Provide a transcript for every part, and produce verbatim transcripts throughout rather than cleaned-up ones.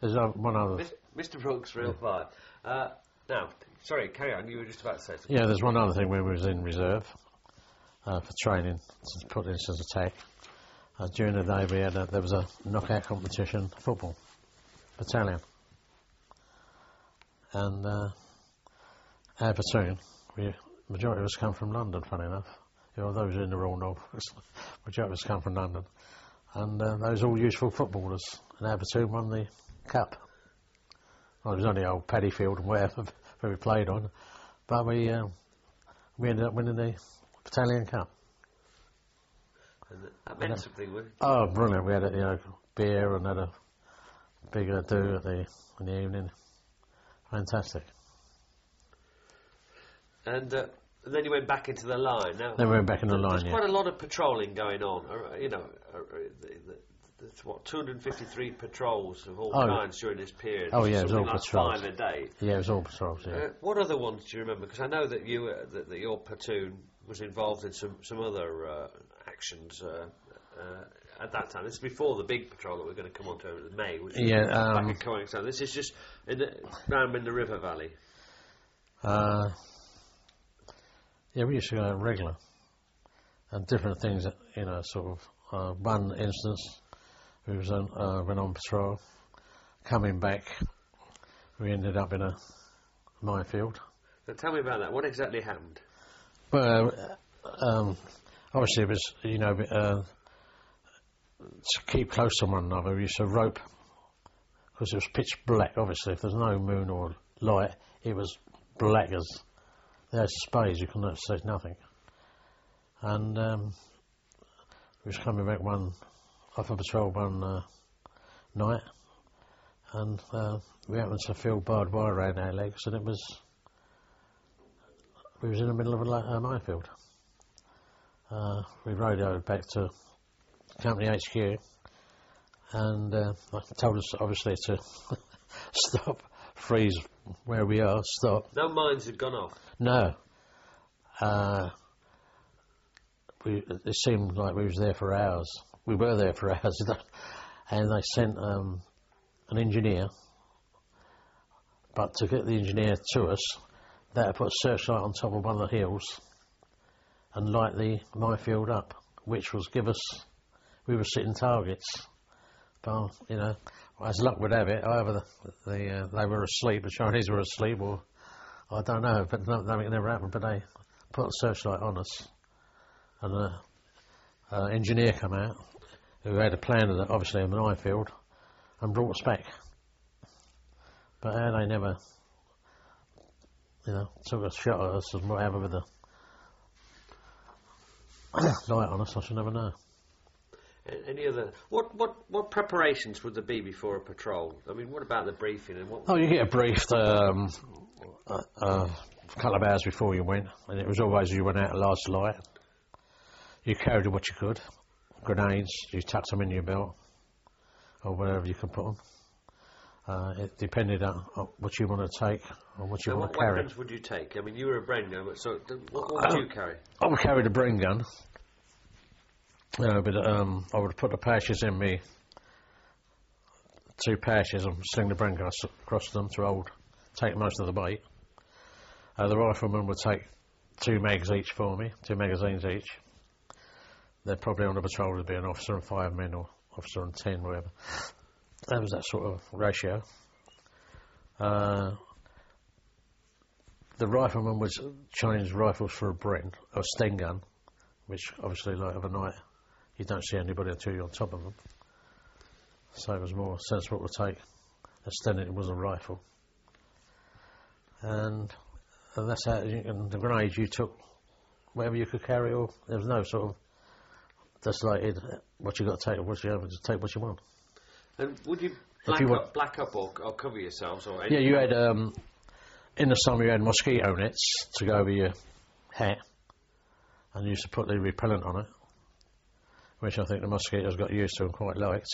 There's uh, one other. Mister Brooks, real fire. Uh, now, sorry, carry on. You were just about to say something. Yeah, there's one other thing when we was in reserve uh, for training to put this as attack. Uh, during the day, we had a, there was a knockout competition, football battalion, and uh, our platoon, we majority of us come from London. Funny enough, you know, those in the Royal North, majority of us come from London, and uh, those all useful footballers. And our platoon won the cup. Well, it was only old Paddyfield and wherever where we played on, but we uh, we ended up winning the battalion cup. And that meant something, wouldn't it? Oh, brilliant! We had a, you know, beer and had a big do at the in the evening. Fantastic. And, uh, and then you went back into the line. Now, then we went back in the line. There's yeah. quite a lot of patrolling going on. Uh, you know, uh, the, the, there's what two hundred fifty-three patrols of all oh. kinds during this period. Oh yeah, it was all like patrols. Five a day. Yeah, it was all patrols. Yeah. Uh, what other ones do you remember? Because I know that you, uh, that, that your platoon was involved in some some other uh, actions uh, uh, at that time. This is before the big patrol that we're going to come on to in May, which was yeah, back um, in Coningstown. This is just in the, round in the River Valley. Uh, yeah, we used to go regular, and different things. That, you know, sort of uh, one instance, we was on uh, went on patrol. Coming back, we ended up in a minefield. Now tell me about that. What exactly happened? Well, um, obviously it was, you know, uh, to keep close to one another. We used to rope because it was pitch black. Obviously, if there's no moon or light, it was black as there's a space. You couldn't see nothing. And um, we was coming back one off a patrol one uh, night, and uh, we happened to feel barbed wire around our legs, and it was we was in the middle of a uh, minefield. Uh, we radioed back to company H Q, and uh, told us obviously to stop, freeze where we are, stop. No mines had gone off? No. Uh, we, it seemed like we was there for hours. We were there for hours, and they sent um, an engineer, but to get the engineer to us, they had to put a searchlight on top of one of the hills and light the minefield up, which was give us, we were sitting targets. But, you know, as luck would have it, either the, the, uh, they were asleep, the Chinese were asleep, or I don't know, but nothing never happened. But they put a searchlight on us, and an uh, engineer came out who had a plan of the, obviously a minefield, and brought us back. But uh, they never, you know, took a shot at us and whatever with the light on us. I should never know. Any other what what what preparations would there be before a patrol? I mean, what about the briefing and what? Oh, you get briefed um, a, a couple of hours before you went, and it was always you went out last light. You carried what you could, grenades. You tucked them in your belt or wherever you could put them. Uh, it depended on, on what you want to take or what you so want to what carry. What weapons would you take? I mean, you were a Bren gun, but so what, what would you carry? I would carry the Bren gun. Uh, but um, I would put the pouches in me, two pouches, and sling the Bren gun across them to hold, take most of the weight. Uh, the rifleman would take two mags each for me, two magazines each. They're probably on the patrol to be an officer and five men, or officer and ten, whatever. That was that sort of ratio. Uh, the rifleman would change rifles for a Bren, or a Sten gun, which obviously, like overnight, you don't see anybody until you're on top of them. So it was more sensible to take a Sten. It was a rifle. And, and that's how, you, and the grenades you took, whatever you could carry, or there was no sort of, that's like it, what you got to take, what you have, just take what you want. And would you black you up, want, black up or, or cover yourselves? Or yeah, you had, um, in the summer you had mosquito nets to go over your hat, and you used to put the repellent on it, which I think the mosquitoes got used to and quite liked.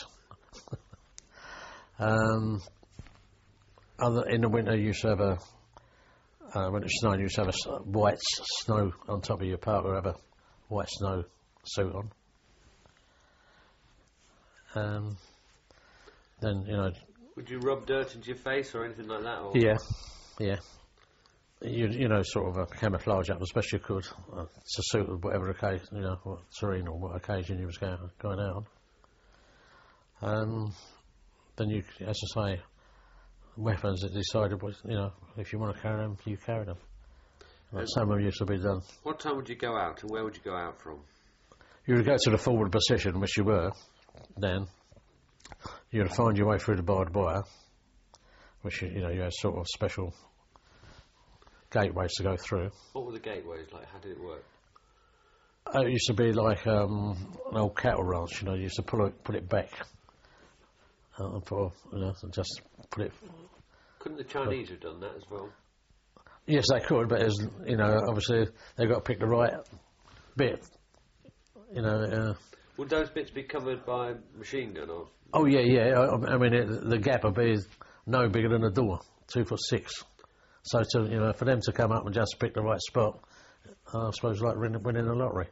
um, other, in the winter you used to have a, uh, when it snowed you used to have a white snow on top of your parka, have a white snow suit on. Um, then, you know, Would you rub dirt into your face or anything like that? Or? Yeah, yeah. You you know, sort of a camouflage up as best you could uh, to suit whatever occasion, you know, what terrain or what occasion you was going going out on. Um, then you, as I say, weapons that decided what, you know, if you want to carry them, you carry them. Like some of them used to be done. What time would you go out, and where would you go out from? You would go to the forward position, which you were then. You would find your way through the barbed wire, which, you know, you had sort of special gateways to go through. What were the gateways like? How did it work? Uh, it used to be like um, an old cattle ranch, you know, you used to pull it, put it back. Uh, and put, you know, and just put it... Couldn't the Chinese uh, have done that as well? Yes, they could, but, as, you know, obviously they've got to pick the right bit, you know... Uh, Would those bits be covered by machine gun or...? Oh, yeah, yeah. I, I mean, it, the gap would be no bigger than a door, two foot six. So, to, you know, for them to come up and just pick the right spot, uh, I suppose like winning, winning the lottery.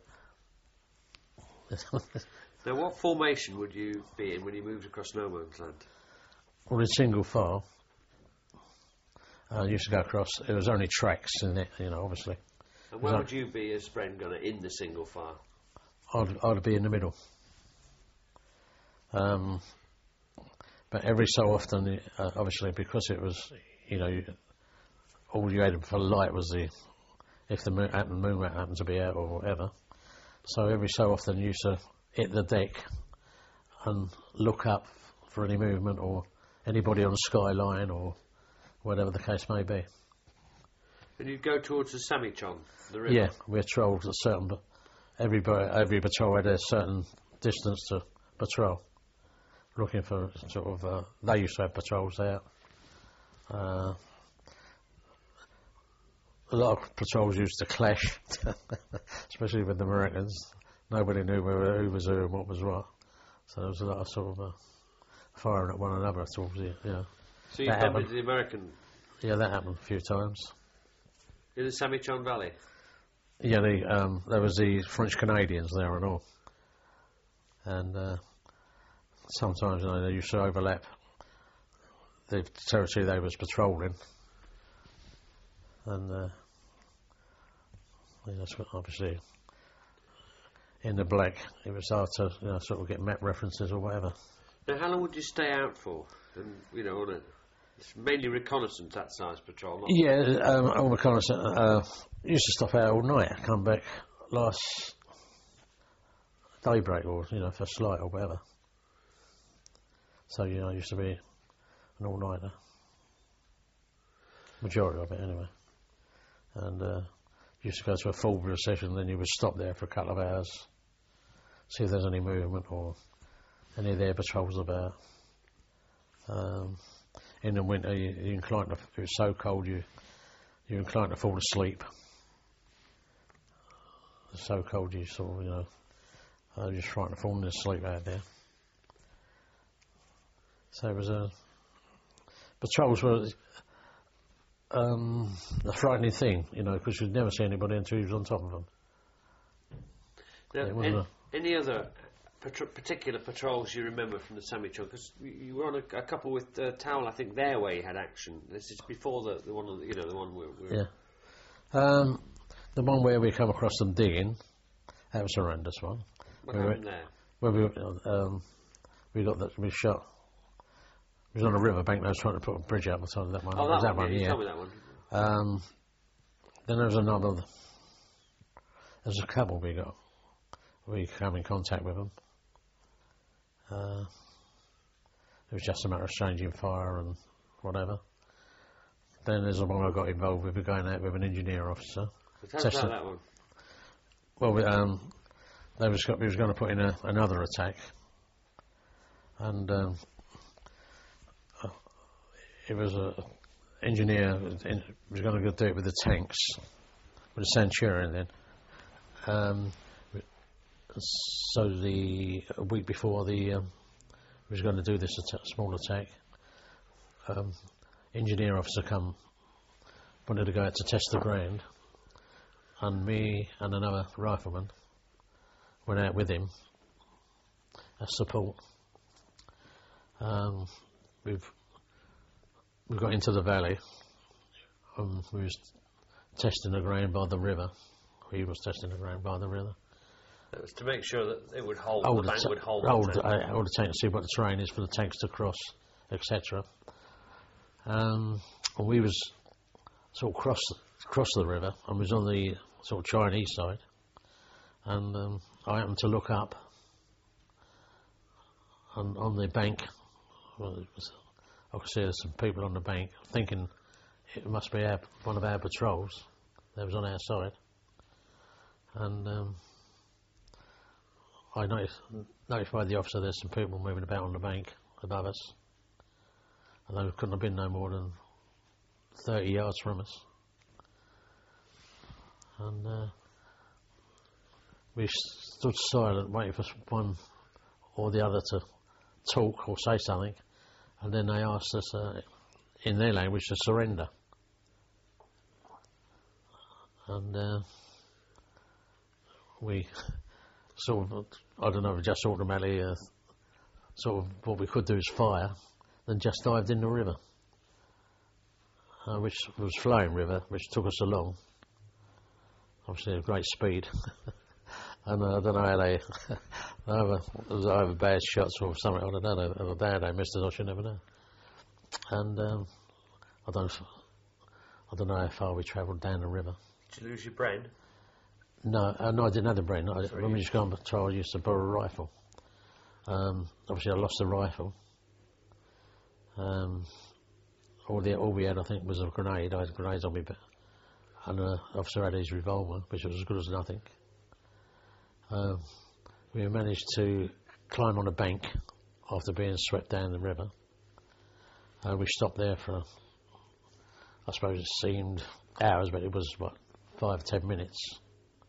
Now, what formation would you be in when you moved across no man's land? Well, in single file. I uh, used to go across. There was only tracks in it, you know, obviously. And where would you be as Spren gunner in the single file? I'd, I'd be in the middle. Um, but every so often, uh, obviously, because it was, you know, you, all you had for light was the, if the moon, happened, moon happened to be out or whatever. So every so often you used to hit the deck and look up for any movement or anybody on the skyline or whatever the case may be. And you'd go towards the Samichon, the river? Yeah, we're told a certain, every, every patrol had a certain distance to patrol. Looking for sort of, uh, they used to have patrols there. Uh, a lot of patrols used to clash, especially with the Americans. Nobody knew where, who was who and what was what. So there was a lot of sort of uh, firing at one another towards the, yeah. So you bumped into the American? Yeah, that happened a few times. In the Samichon Valley? Yeah, the, um, there was the French Canadians there and all. And uh, sometimes, you know, they used to overlap the territory they was patrolling. And uh, yeah, that's obviously in the black, it was hard to, you know, sort of get map references or whatever. Now, how long would you stay out for? And, you know, on a, it's mainly reconnaissance, that size patrol. Not yeah, um, all reconnaissance. Uh, used to stop out all night, come back last daybreak or, you know, first light or whatever. So, you know, it used to be an all-nighter. Majority of it, anyway. And uh, used to go to a full session, then you would stop there for a couple of hours, see if there's any movement or any of their patrols about. Um, in the winter, you, you inclined to, if it was so cold, you you're inclined to fall asleep. It's so cold, you sort of, you know, uh, just frightened of falling asleep out there. So it was a patrols were um, a frightening thing, you know, because you'd never see anybody until you was on top of them. Now, any, any other patro particular patrols you remember from the Samichon? Because you were on a, a couple with uh, Towel, I think, there where you had action. This is before the the one, on the, you know, the one where. We were yeah. Um, the one where we come across them digging, that was a horrendous one. What where happened we, there? Where we um, we got that we shot. It was on a riverbank. I was trying to put a bridge up. I told you that one. Oh, that, that one. one. Yeah, Yeah. tell me that one. Um, then there was another. There's a couple we got. We come in contact with them. Uh, it was just a matter of exchanging fire and whatever. Then there's the one I got involved with. We're going out with an engineer officer. Tell us about that one. Well, we, um, they was got, we was going to put in a, another attack, and um, uh, it was a engineer in, was going to do it with the tanks, with the Centurion then. Um, so the a week before the um, we was going to do this atta small attack, um, engineer officer come wanted to go out to test the ground, and me and another rifleman went out with him as support. Um, we've we got into the valley. Um, we was testing the ground by the river. He was testing the ground by the river. It was to make sure that it would hold, hold the the bank ta- would hold, hold, the tank. Uh, hold the tank to see what the terrain is for the tanks to cross, et cetera. Um, and we was sort of cross across the river, and was on the sort of Chinese side. And um, I happened to look up, and on the bank, well, it was, I could see there's some people on the bank, thinking it must be our, one of our patrols that was on our side. And um, I noticed, notified the officer there's some people moving about on the bank above us, and they couldn't have been no more than thirty yards from us. And uh, we stood silent, waiting for one or the other to talk or say something, and then they asked us uh, in their language to surrender. And uh, we sort of, I don't know, just automatically uh, sort of what we could do is fire, then just dived in the river, uh, which was flowing river, which took us along, obviously at great speed. And uh, I don't know how they, either, it was either bad shots or something, I don't know, or bad they missed us, I should never know. And um, I don't I don't know how far we travelled down the river. Did you lose your brain? No, uh, no, I didn't have the brain. No, I, when we just got on patrol, I used to borrow a rifle. Um, obviously, I lost the rifle. Um, all, the, all we had, I think, was a grenade. I had grenades on me, but and the officer had his revolver, which was as good as nothing. Um, we managed to climb on a bank after being swept down the river. Uh, we stopped there for, I suppose it seemed hours, but it was, what, five, ten minutes.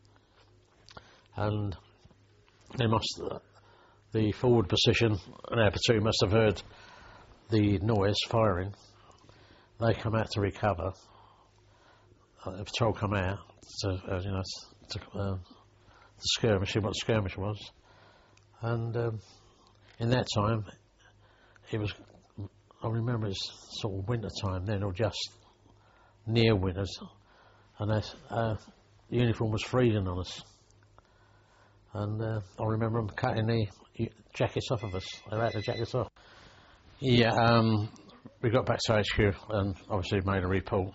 And they must, uh, the forward position, and our platoon must have heard the noise firing. They come out to recover. Uh, the patrol come out to, uh, you know, to, uh, the skirmish, what the skirmish was. And um, in that time, it was, I remember it's sort of winter time then, or just near winters, and that uh, the uniform was freezing on us. And uh, I remember them cutting the jackets off of us. They had the jackets off. Yeah, um, we got back to H Q and obviously made a report.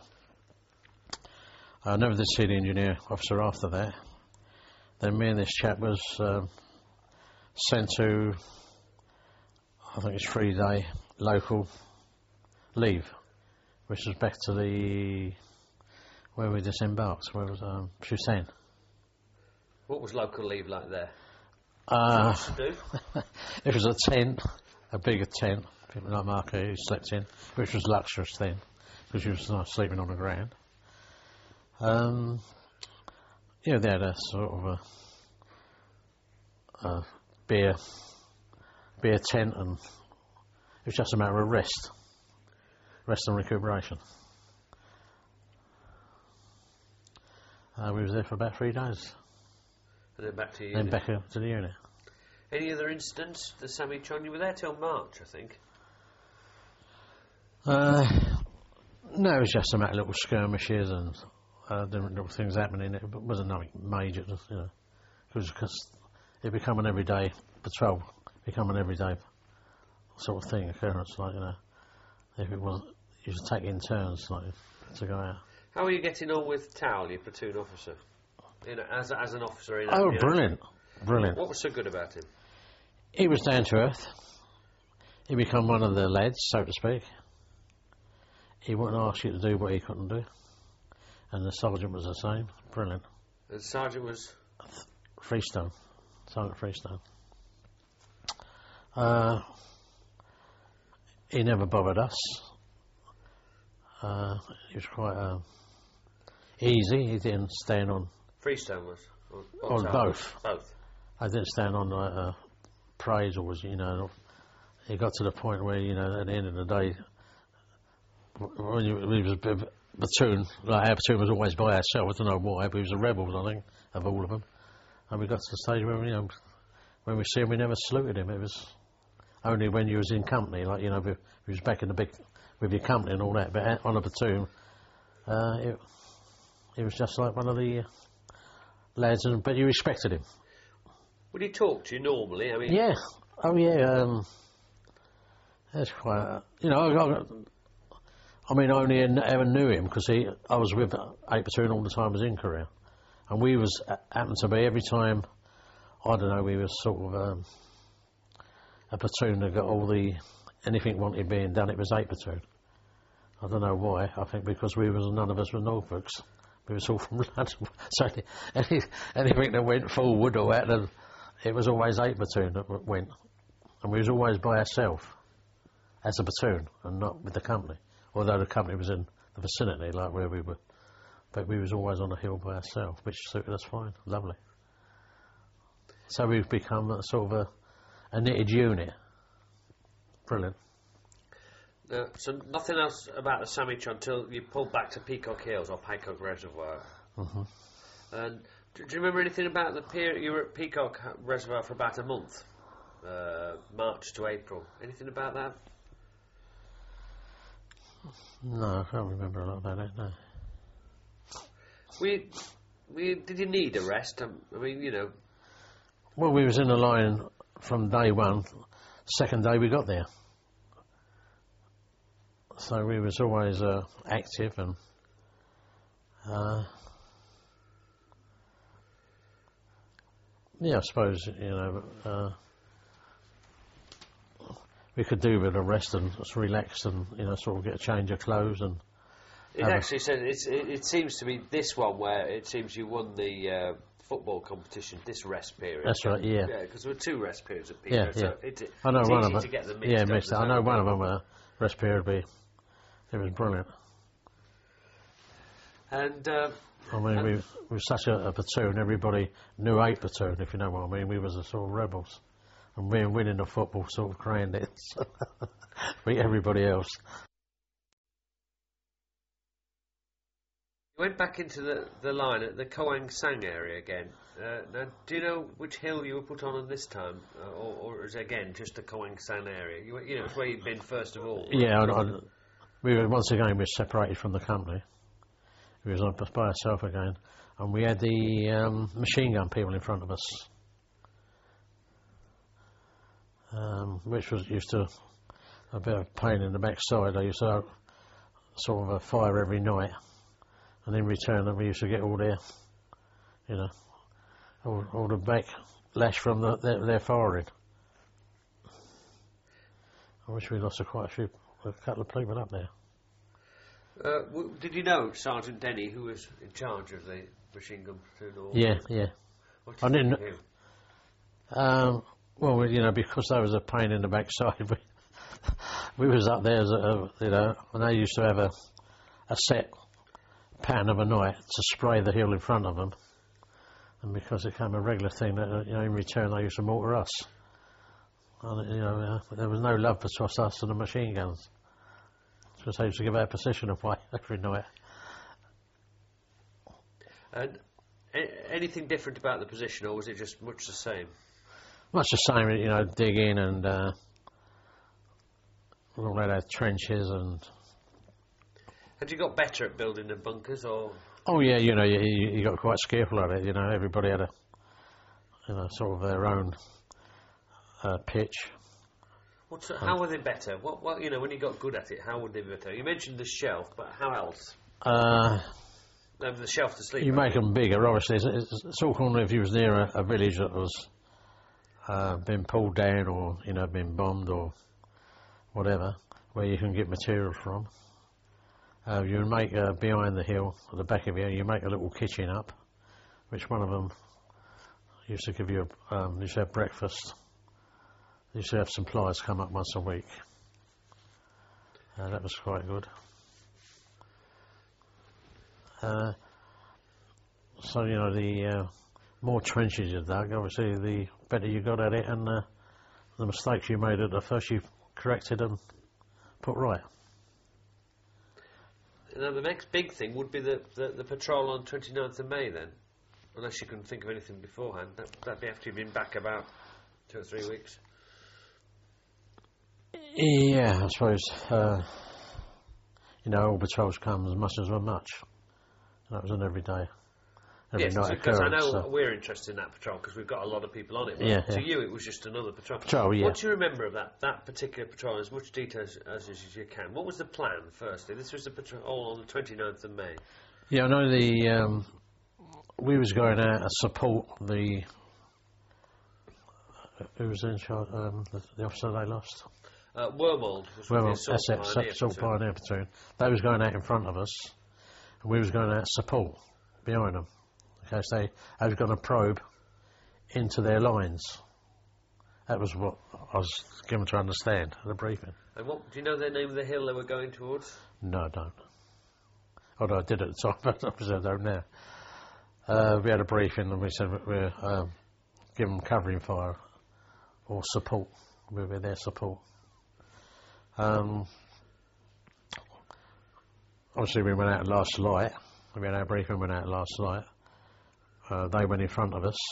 I never did see the engineer officer after that. Then me and this chap was um, sent to, I think it's three day local leave, which was back to the, where we disembarked, where was um, Shushan. What was local leave like there? Uh, what did you do? It was a tent, a bigger tent, like Marco slept in, which was luxurious then, because she was not sleeping on the ground. Um, yeah, they had a sort of a, a beer, beer tent, and it was just a matter of rest, rest and recuperation. Uh, we was there for about three days. And then back to you. Then back up to the unit. Any other incidents, the Sammy Chon? You were there till March, I think. Uh, no, it was just some little skirmishes and uh, different little things happening. It wasn't nothing major, just, you know. It was because it became an everyday patrol, become an everyday sort of thing, occurrence. Like, you know, if it was, you should take in turns, like, to go out. How are you getting on with Towel, your platoon officer? You know, as as an officer in. Oh, you know, brilliant, brilliant. What was so good about him? He was down to earth. He became one of the lads, so to speak. He wouldn't ask you to do what he couldn't do, and the sergeant was the same. Brilliant. The sergeant was Freestone, Sergeant Freestone. Uh, he never bothered us. Uh, he was quite uh, easy. He didn't stand on. Freestone was. Or, On both. Both. I didn't stand on like uh, praise, or was, you know. It got to the point where, you know, at the end of the day, when you, we was a bit of a platoon, like our platoon was always by ourselves. I don't know why, but he was the rebels, I think, of all of them. And we got to the stage where, you know, when we see him, we never saluted him. It was only when you was in company, like, you know, we, we was back in the big, with your company and all that, but out on a platoon, uh, it, it was just like one of the uh, lads, and, but you respected him. Would he talk to you normally? I mean, yeah, oh yeah, um, that's quite, uh, you know, I, I, I mean, I only ever knew him because he, I was with eight Platoon all the time I was in Korea, and we was, happened to be every time, I don't know, we was sort of um, a platoon that got all the, anything wanted being done, it was eight Platoon. I don't know why, I think because we was, none of us were Norfolks. We was all from London, so any, anything that went forward or that, it was always eight Platoon that went. And we was always by ourselves, as a platoon, and not with the company. Although the company was in the vicinity, like where we were. But we was always on the hill by ourselves, which suited us fine, lovely. So we've become a sort of a, a knitted unit. Brilliant. Uh, so nothing else about the Sandwich until you pulled back to Peacock Hills or Peacock Reservoir. Mm-hmm. And do, do you remember anything about the period you were at Peacock Reservoir for about a month? Uh, March to April. Anything about that? No, I can't remember a lot about that, no. We, we, did you need a rest? Um, I mean, you know... Well, we was in the line from day one. Second day we got there. So we was always uh, active and... Uh, yeah, I suppose, you know... Uh, we could do with a rest and just relax and, you know, sort of get a change of clothes and... It actually said, it's, it, it seems to be this one where it seems you won the uh, football competition, this rest period. That's right, yeah. Yeah, because there were two rest periods at Peter, yeah, so yeah. it, it, I know it's one easy of to them. get them mixed Yeah, up, mixed up. I know one of them, uh, rest period, be, it was brilliant. And... Uh, I mean, and we, we were such a, a platoon, everybody knew eight Platoon, if you know what I mean. We was the sort of rebels. And we winning the football sort of crammed it. Beat everybody else. You went back into the, the line at the Koang Sang area again. Uh, now, do you know which hill you were put on at this time? Uh, or, or is it again just the Koang Sang area? You, you know, it's where you'd been first of all. Right? Yeah, I, I, we were, once again, we were separated from the company. We was on by ourselves again. And we had the um, machine gun people in front of us. Um, which was used to a bit of pain in the backside. I used to have sort of a fire every night, and in return we used to get all their, you know, all, all the backlash from the, their, their firing. I wish we lost a quite a few, a couple of people up there. Uh, w- did you know Sergeant Denny, who was in charge of the machine gun platoon? Or yeah, yeah. What did I you didn't. think of him? Um, well, you know, because there was a pain in the backside, we, we was up there as a, you know, and they used to have a, a set pattern of a night to spray the hill in front of them, and because it became a regular thing, that, you know, in return they used to mortar us. And, you know, uh, there was no love between us and the machine guns, because they used to give our position away every night. And a- anything different about the position, or was it just much the same? Much the same, you know, digging and uh, all that, our trenches and... Had you got better at building the bunkers, or...? Oh yeah, you know, you, you got quite skillful at it, you know, everybody had a, you know, sort of their own uh, pitch. What's, how were they better? What, what, you know, when you got good at it, how would they be better? You mentioned the shelf, but how else? Uh, no, the shelf to sleep You on. make them bigger, obviously. It's, it's, it's all cool if you was near a, a village that was uh, been pulled down or, you know, been bombed or whatever, where you can get material from. Uh, you make uh, behind the hill, at the back of you, you make a little kitchen up, which one of them used to give you, a, um, used to have breakfast. Used to have supplies come up once a week. Uh, that was quite good. Uh, so, you know, the uh, more trenches you dug, obviously the better you got at it, and uh, the mistakes you made at the first you corrected and put right. Now, the next big thing would be the, the, the patrol on twenty-ninth of May, then. Unless you can think of anything beforehand. That, that'd be after you've been back about two or three weeks. Yeah, I suppose, uh, you know, all patrols come as much as one much. That was an everyday, every yes, night because I occurrence. know So. we're interested in that patrol because we've got a lot of people on it. But Yeah, to yeah. you, it was just another patrol. Patrol, yeah. What do you remember of that, that particular patrol, as much detail as, as, as you can? What was the plan, firstly? This was the patrol on the twenty-ninth of May. Yeah, I know the, um, we was going out to support the, who was in charge, um, the, the officer they lost? Uh, Wormold was Well, with the assault S F, pioneer Assault platoon. Pioneer Platoon. They was going out in front of us, and we was going out support behind them. Okay, so they, they was going to probe into their lines. That was what I was given to understand at the briefing. And what, do you know the name of the hill they were going towards? No, I don't. Although I did at the time, but obviously I don't now. Uh, we had a briefing and we said we're um, giving them covering fire or support. We were their support. Um, obviously we went out at last light. We had our briefing, went out at last light. Uh, they went in front of us.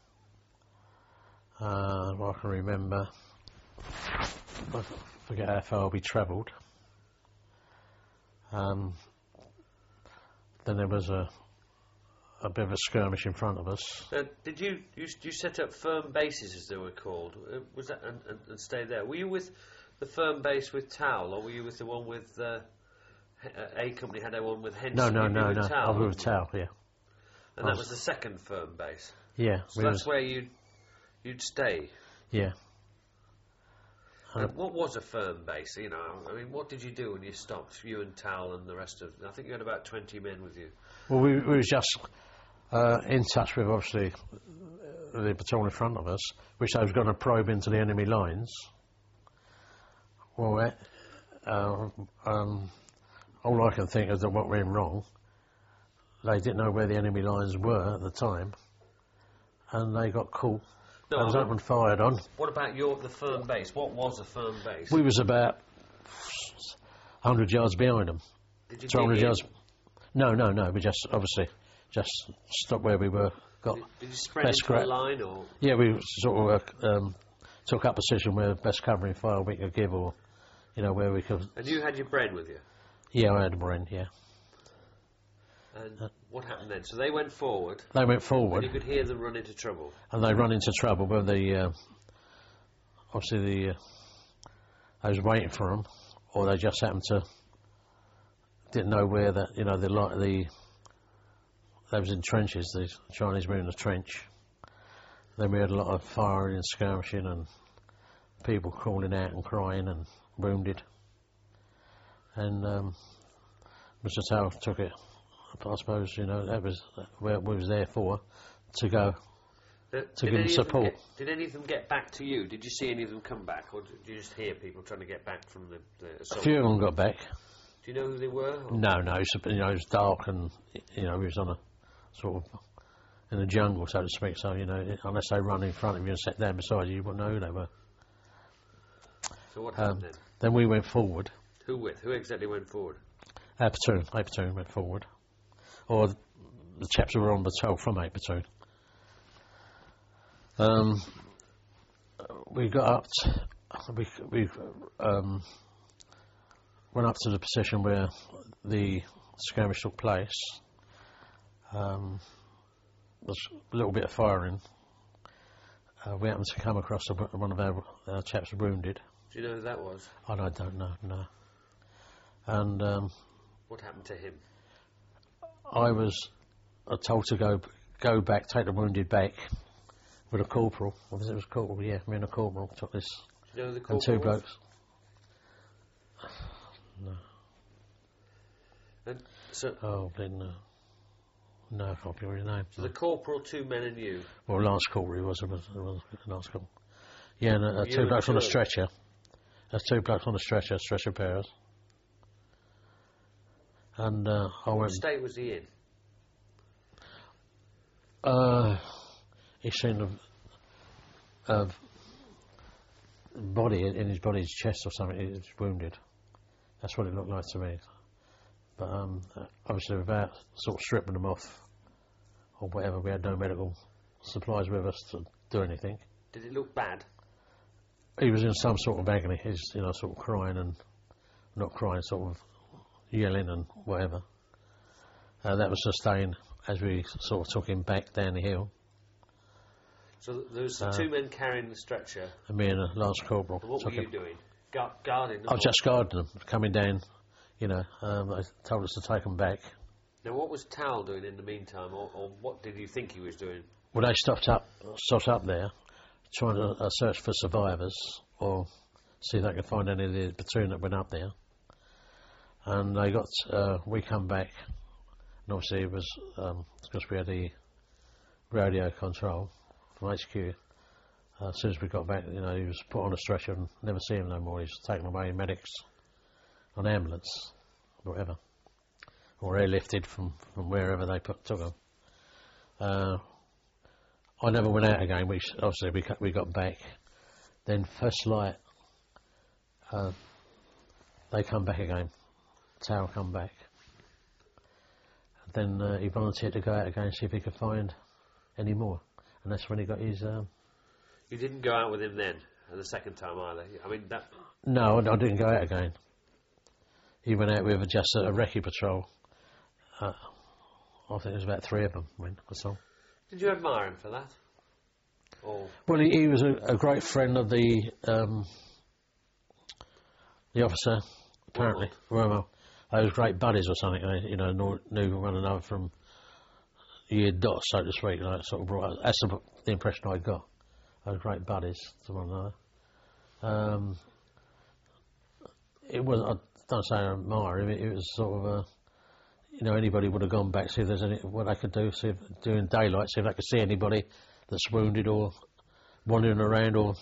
Uh, what I can remember, I forget how far we travelled. Um, then there was a a bit of a skirmish in front of us. Uh, did you, you you set up firm bases, as they were called? Uh, was that and, and, and stay there? Were you with the firm base with Towel, or were you with the one with uh, A Company had a one with Henson? No, no, You'd be no, with no. Towel, I was with Towel, yeah. And that was the second firm base. Yeah, So we that's was, where you'd you'd stay. yeah. And what was a firm base? You know, I mean, what did you do when you stopped? You and Towel and the rest of. I think you had about twenty men with you. Well, we, we was just uh, in touch with obviously the patrol in front of us, which they was going to probe into the enemy lines. Well, uh, um, all I can think is that what went wrong. They didn't know where the enemy lines were at the time, and they got caught. No, They was I- open fired on. What about your the firm base? What was a firm base? We was about one hundred yards behind them. Did you two hundred dig in? yards. No, no, no. We just obviously just stopped where we were. Got Did, did you spread best into a gra- line or? yeah. We sort of uh, um, took up position where best covering fire we could give, or you know where we could. And you had your brain with you. Yeah, I had a brain. Yeah, And what happened then? So they went forward, they went and forward you could hear them run into trouble. and they run into trouble. But the uh, obviously the uh, I was waiting for them, or they just happened to didn't know where that you know the light the they was in trenches. The Chinese were in the trench. Then we had a lot of firing and skirmishing and people crawling out and crying and wounded. And um, Mister Towell took it. I suppose you know that was what we was there for, to go. Did, To did give them any of support. Get, did any of them get back to you? Did you see any of them come back, or did you just hear people trying to get back from the, the A assault? few of them got back. Do you know who they were? or- No, no, it's, you know it was dark and you know we was on a sort of in a jungle, so to speak. So you know unless they run in front of you and sat down beside you, you wouldn't know who they were. So what happened Um, then? then we went forward. Who with? Who exactly went forward? Our platoon, our platoon went forward. Or the, the chaps who were on patrol from our platoon. Um, we got up, to, we, we um, went up to the position where the skirmish took place. Um, there was a little bit of firing. Uh, we happened to come across a, one of our, our chaps wounded. Do you know who that was? I don't, don't know, no. And um, What happened to him? I was uh, told to go go back, take the wounded back with a corporal. I think it was corporal, yeah, me and a corporal took this. Do you know who the And corporal two was? blokes. No. And so, Oh, then, uh, no, I can't remember his name. so the corporal, two men, and you. Well, Lance Corporal he was, it was, it was Lance Corporal. Yeah, and uh, You two and blokes on a two. stretcher. There's two blokes on a stretcher, stretcher bearers. And uh, I What went. state was he in? Uh, he seemed to have body in his body, his chest or something. He was wounded. That's what it looked like to me. But um, obviously, without sort of stripping them off or whatever, we had no medical supplies with us to do anything. Did it look bad? he was in some sort of agony. He's, you know, sort of crying and not crying, sort of yelling and whatever. Uh, that was sustained as we sort of took him back down the hill. So there was the uh, two men carrying the stretcher. And me and a Lance Corporal. And what were you him. doing? Gu guarding them? I was just guarding them, coming down. You know, um, they told us to take them back. Now, what was Tal doing in the meantime, or, or what did you think he was doing? Well, they stopped up, stopped up there, trying to uh, search for survivors or see if they could find any of the platoon that went up there. And they got, uh, we come back, and obviously it was um, because we had the radio control from H Q. Uh, as soon as we got back, you know, he was put on a stretcher and never see him no more. He was taken away in medics on ambulance, whatever, or airlifted from, from wherever they put, took him. Uh, I never went out again. We obviously we we got back. Then first light, uh, they come back again. Tao come back. Then uh, he volunteered to go out again and see if he could find any more. And that's when he got his. Um, you didn't go out with him then, the second time either. I mean that. No, I didn't go out again. He went out with just a, a recce patrol. Uh, I think there was about three of them went or so. Did you admire him for that? Or well, he, he was a, a great friend of the um, the officer, apparently. Well, they was great buddies or something. They, you know, knew, knew one another from year dot, so to speak. Like, sort of brought, that's the, the impression I got. They were great buddies to one another. Um, it was, I don't say I admire him, it, it was sort of a, you know, anybody would have gone back, see if there's any, what they could do, see if, during daylight, see if they could see anybody that's wounded or wandering around or,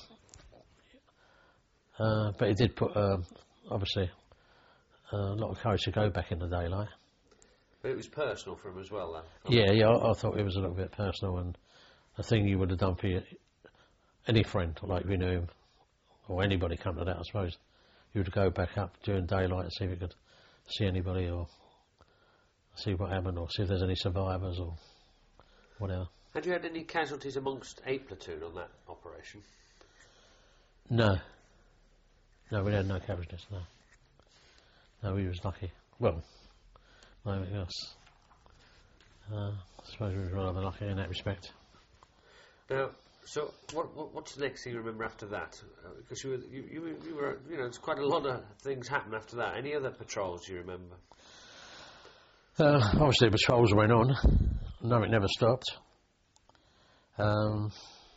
uh, but he did put, um, obviously, uh, a lot of courage to go back in the daylight. But it was personal for him as well, then? Yeah, yeah, I, I thought it was a little bit personal and a thing you would have done for your, any friend, like you knew him, or anybody come to that, I suppose. You would go back up during daylight and see if you could see anybody or see what happened or see if there's any survivors or whatever. Had you had any casualties amongst eight platoon on that operation? No. No, we had no casualties, no. No, we was lucky. Well, nothing else. Uh, I suppose we were rather lucky in that respect. Now, so what, what what's the next thing you remember after that? Uh, because you were, you, you, were, you were, you know, there's quite a lot of things happened after that. Any other patrols you remember? Uh, obviously, patrols went on. No, it never stopped. Um,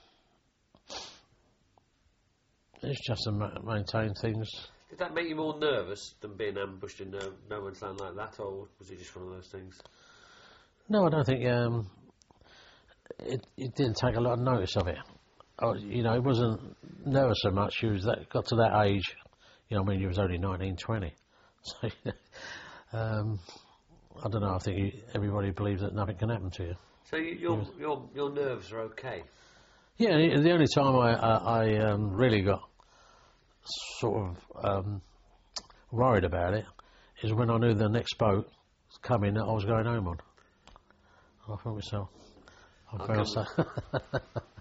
it's just to ma maintain things. Did that make you more nervous than being ambushed in no, no man's land like that, or was it just one of those things? No, I don't think. Um, it, it didn't take a lot of notice of it. I, you know, it wasn't nervous so much. You was that, got to that age. You know, I mean, you was only nineteen, twenty. So, um, I don't know. I think you, everybody believes that nothing can happen to you. So you, your was, your your nerves are okay. Yeah, the only time I I, I um, really got sort of um, worried about it is when I knew the next boat was coming that I was going home on. I thought myself, I found